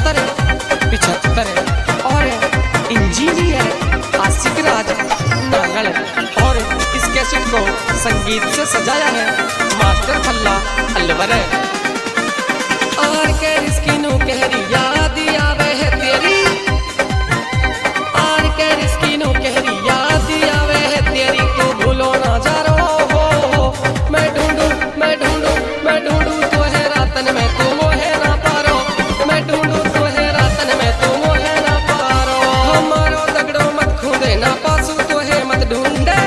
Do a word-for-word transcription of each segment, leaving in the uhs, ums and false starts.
सत्तर पिछहत्तर और इंजीनियर आशिक राज नांगल। और इस कैसेट को संगीत से सजाया है मास्टर फल्ला अलवर। और के रिस्किनों कहरी याद आवे है तेरी, और के रिस्किनों कहरी याद आवे है तेरी, तू भूलो ना जा रो हो। मैं ढूंढूं मैं ढूंढूं मैं ढूंढूं तो है रातन में तू मोहे ना पारो, मैं ढूंढूं तो है रातन में तू मोहे ना पारो। हमारो दगड़ो मत खूंदे ना पासू तो है मत ढूंढे,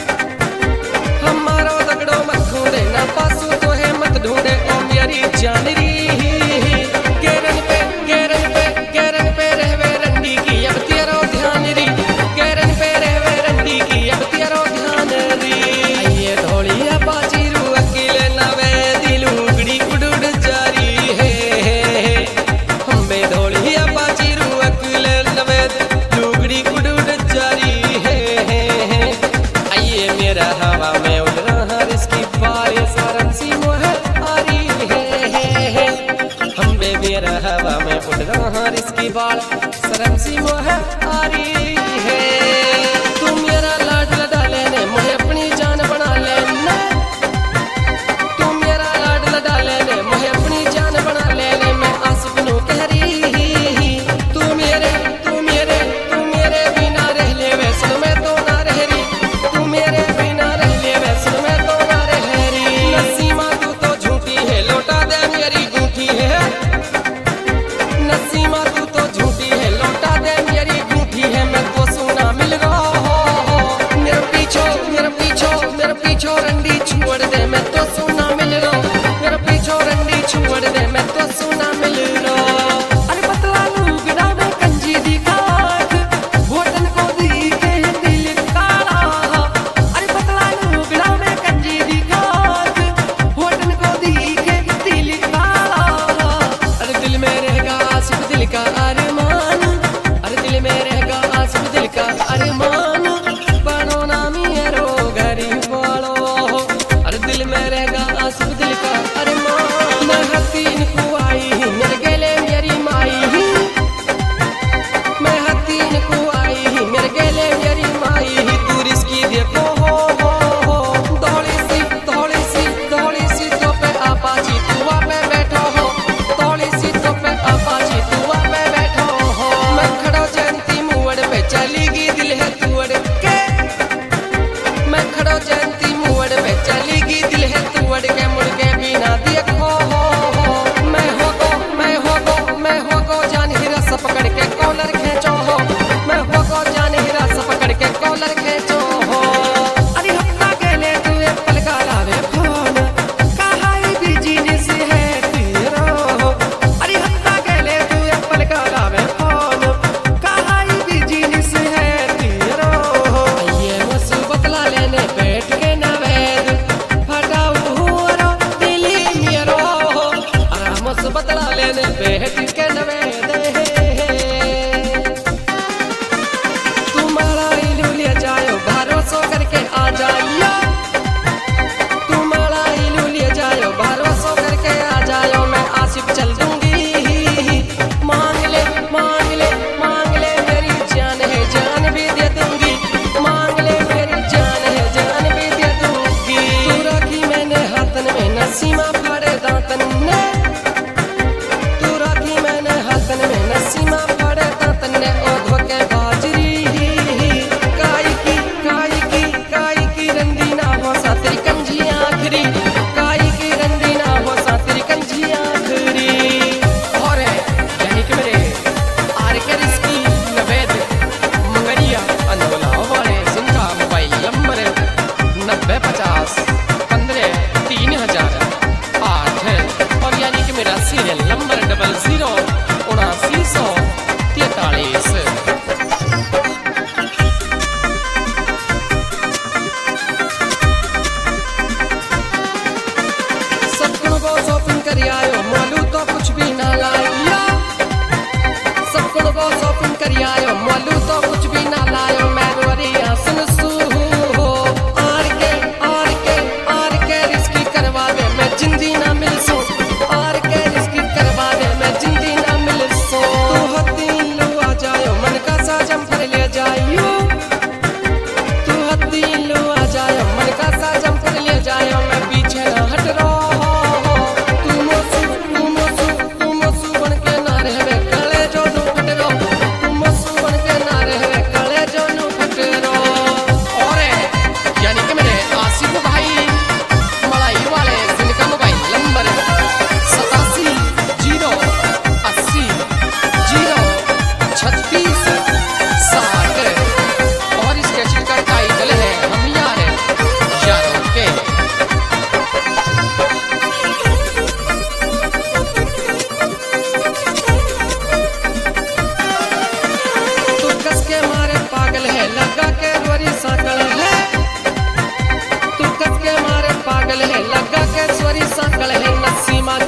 हमारो दगड़ो मत खूंदे ना पासू तो है मत ढूंढे। ओ मेरी जान री गेरन पे गेरन पे गेरन पे रहवे रंडी की अब तेरो ध्यान री, गेरन पे रहवे रंडी की अब तेरो ध्यान री। ये ढोलिया बाजी रू अकेले नवे दिलुगड़ी उड़ जारी है, हम्बे ढोलिया बाजी रू अकेले नवे लुगड़ी उड़ जारी है। आइए मेरा हवा में उड़ रहा इसकी बारिश सरम सी मोह आ रही है, हम्बे मेरा हवा में उड़ रहा इसकी बाल सरम सी मोह आ रही है। तू मेरा लाड लड़ा लेने मुझे अपनी जान बना लेना, तू मेरा लाड लड़ा लेने मुझे अपनी जान बना लेने। मैं आशिकनू कह रही तू मेरे तू मेरे तू मेरे बिना रह ले वैसे मैं तो ना रह रही, तू मेरे बिना रह ले वैसे मैं तो ना रह रही। नसीमा तू तो झूठी है लौटा दे मेरी गूंठी है, नसीमा तू तो झूठी है लौटा दे मेरी गूंठी है। मैं तो सोना मिल गया हो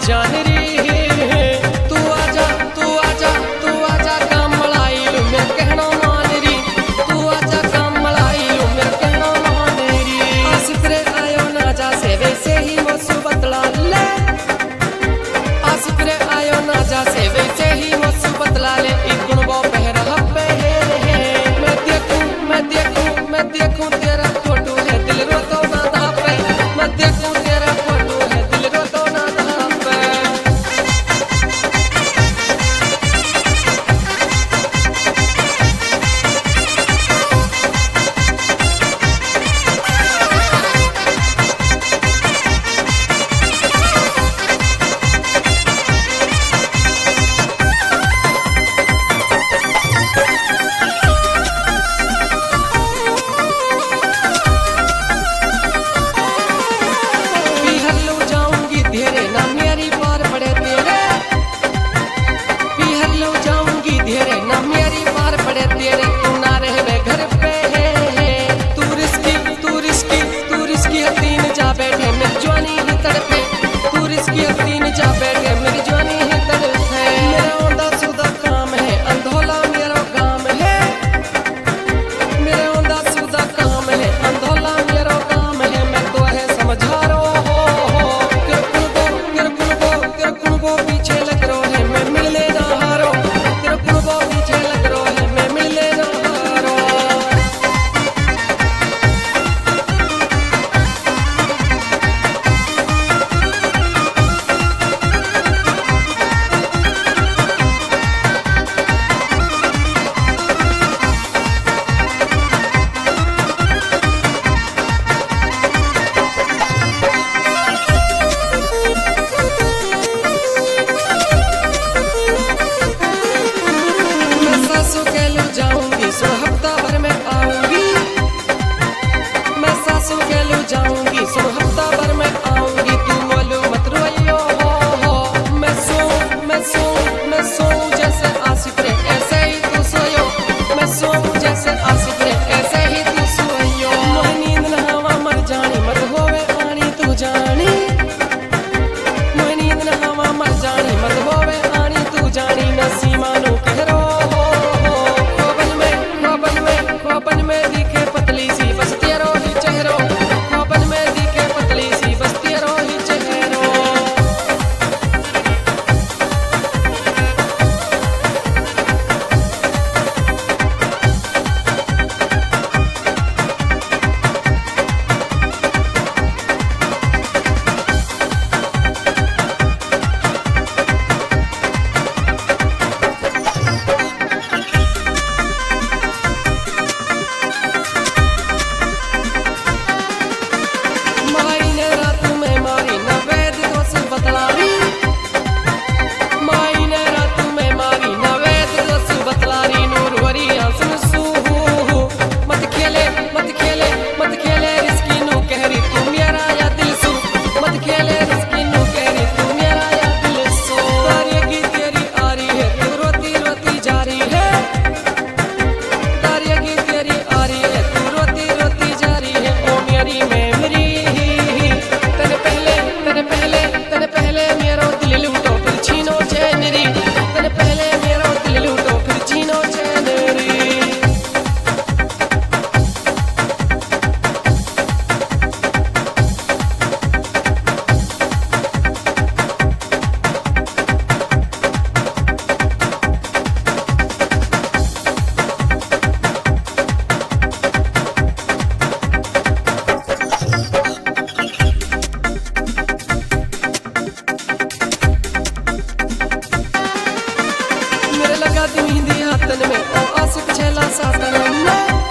जान री तू आजा तू आजा तू आजा काम मलाई लू मैं कहना मान री तू आजा काम मलाई लू मैं कहना मान री आसिफ रे आयो ना जा से वैसे ही मौसू बतला ले आसिफ रे आयो ना जा से वैसे ही मौसू बतला ले इकुन वो पहरा हब्बे है मैं देखूं मैं देखूं मैं देखूं तेरा फोटो है दिल रो तो ना धा पे मैं देखूं तेरा फोटो है दिल रो तो ना धा पे लगा दी हिंदी हाथन में ओ आसिफ छेला सातन में